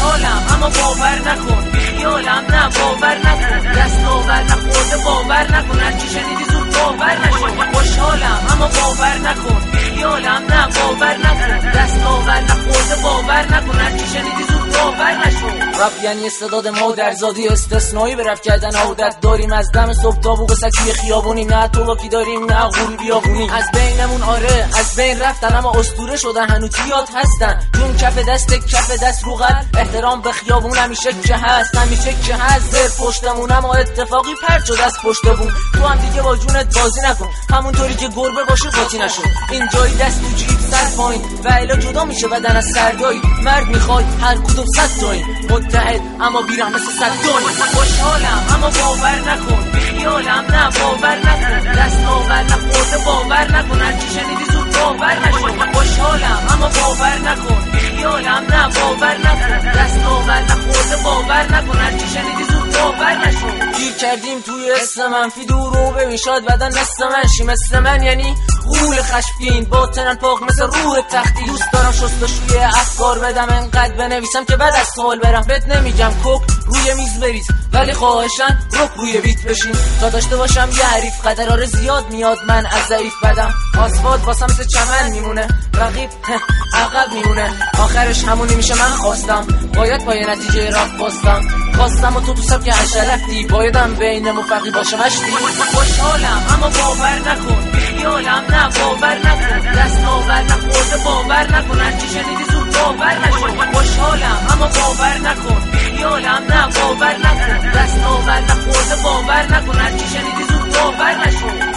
خوشحالم اما باور نکن، بیخیالم نه باور نکن، دست آور نخورده باور نکن، هرچی شنیدی زود باور نشو. خوشحالم اما باور نکن، بیخیالم نه باور نکن، دست آور نخورده باور نکن، هرچی شنیدی زود باور نشو. رپ یعنی استعداد مادرزادی استثنایی به رپ کردن عادت داریم، از دم صبح تا بوق سکی خیابونی، نه تولاکی داریم نه غول بیابونی، از بینمون آره از بین رفتن اما اسطوره شدن، هنوز یاد هستن جون کف دست رو قلب، احترام به خیابون همیشه که هست زر پشتمون، اما اتفاقی پرت شد از پشت بون. تو هم دیگه با جونت بازی نکن، همونطوری که گربه باشه قاطی نشو، این جایی دست تو جیب سر پایین و الا جدا میشه بدن از سردایی، مرد میخوای هر کدوم 100 تاییم، متحد اما بیرحم مثل صدایی. خوشحالم اما باور نکن، بیخیالم نه باور نکن، دست آور نخورده باور نکن، هرچی شنیدی زود باور نشو. خوشحالم اما باور نکن، بیخیالم نه باور نکن، دست آور نخورده باور نکن، هرچی شنیدی زود باور نشو. گیر کردیم توی اسم منفی، دور رو ببین شاید بدن مثل من شی، مثل من یعنی غول خشمگین باطنن پاک مثل روح تختی. دوست دارم شستشوی افکار بدم، انقدر بنویسم که بعد از سوال برم، بهت نمیگم کوک روی میز بریز ولی خواهشن رک روی بیت بشین، تا داشته باشم یه حریف قدراره زیاد میاد من از ضعیف بدم، آسفالت واسم مثل چمن میمونه، رقیب عقب میمونه، آخرش همونی میشه من خواستم، باید پای نتیجه رفت باستم، خواستم و تو دوستم که عشلفتی، بایدم بین مفقی باشه مشتی. خوشحالم اما باور نکن، بیخیالم نه باور نکن، دست آور نخورده باور نکن، هرچی شنیدی زود باور نشو. خوشحالم اما باور نکن، بیخیالم نه باور نکن، دست آور نخورده باور نکن، هرچی شنیدی زود باور نشو.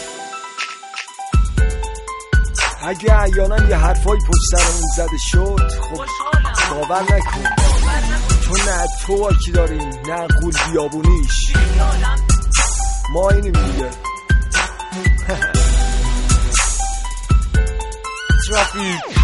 اگه احیانا یه حرفای پشت سرمون زده شد، خب باور نکن، چون نه تو واکی داریم نه غول بیابونیش، ما اینیم دیگه. ترافیک